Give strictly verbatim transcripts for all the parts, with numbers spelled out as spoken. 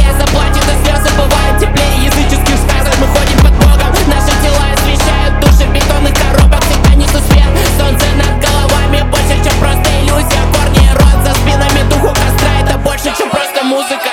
быстрее заплатит, и слезы бывают теплее языческих сказок. Мы ходим под Богом, наши тела освещают души бетонных коробок. Всегда несу свет, солнце над головами больше, чем просто иллюзия. Корни и рот за спинами, духу костра это больше, чем просто музыка.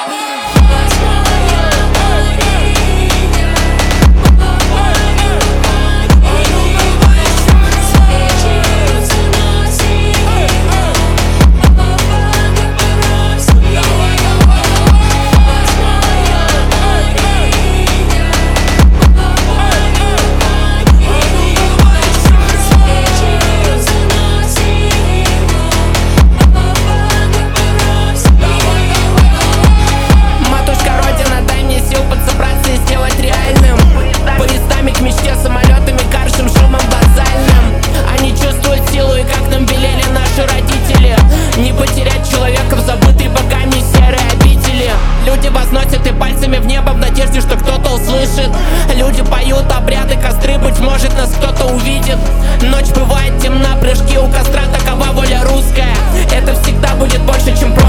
К мечте самолетами, каршем, шумом базальным. Они чувствуют силу, и как нам велели наши родители, не потерять человека в забытой богами серой обители. Люди возносят и пальцами в небо в надежде, что кто-то услышит. Люди поют обряды, костры, быть может нас кто-то увидит. Ночь бывает темна, прыжки у костра, такова воля русская. Это всегда будет больше, чем просто